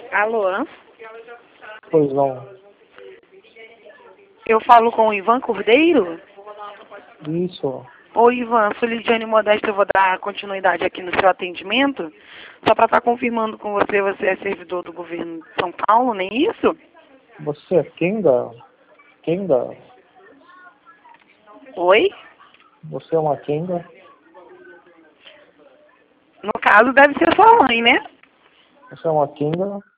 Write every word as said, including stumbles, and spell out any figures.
Alô? Pois não. Eu falo com o Ivan Cordeiro? Isso. Oi, Ivan, sou Lidiane Modesta, eu vou dar continuidade aqui no seu atendimento. Só para estar confirmando com você, você é servidor do governo de São Paulo, nem isso? Você é quem da... Quem da... Oi? Você é uma Kenga? No caso, deve ser sua mãe, né? Você é uma Kenga?